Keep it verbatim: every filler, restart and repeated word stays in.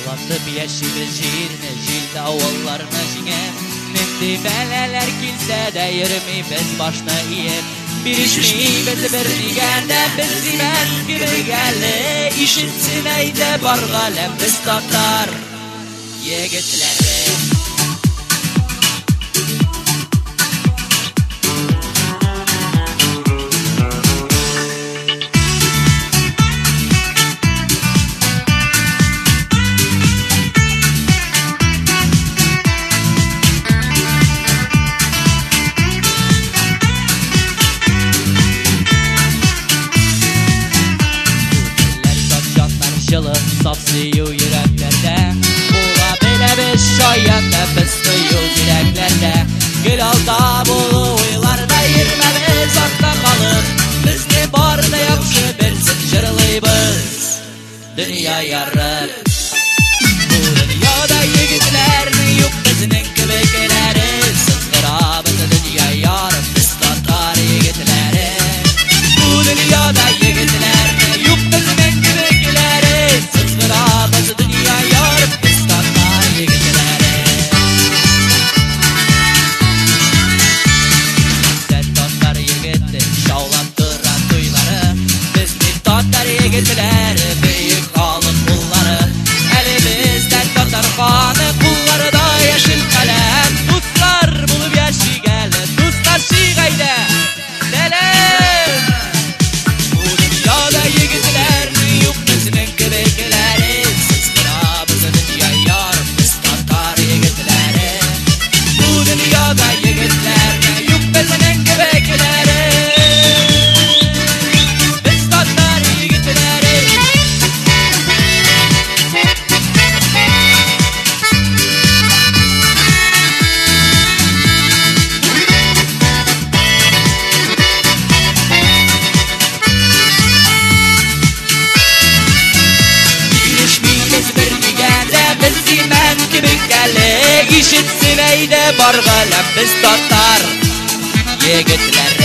Şavlatıp yeşil jirni, jilde ovallarını jingep. Nindi beleler kilse de yirmimiz başına iyip. Bir işimiz bir nigende bizi ben gibi geldi. İşitsin eyde bargalem biz tatar yigitleri. Yılı sapsıyor yüreklerde. Bula bile bir şayende bıstıyor yüreklerde. Gül alda bulu uylarda yirmemiz artta kalır. Biz ne barda yakşı bilsin jırlıybız dünya yarır. Bu dünyada yigitler yok bizinin köpekleri. Sıtkırabızı dünya yarır biz tatar yigitleri. Bu dünyada yigitler yok bizinin köpekleri. Sıtkırabızı dünya yarır biz tatar yigitleri. Sen tatar yigitli şavlattıran duyları. Biz mi tatar yigitleri büyük halın kulları. Elimizden tatar kanı kulları da yeşil kalem. Dostlar bulup yaşı geldi dostlar şigayda delem. Bu dünyada yigitler yok bizinin köpekleri. Sıtkırabızı dünya yarım biz tatar yigitleri. Bu dünyada yigitler yok bizinin köpekleri. Biz tatar yigitleri. İşitsin eyde bargalem biz tatar yigitler.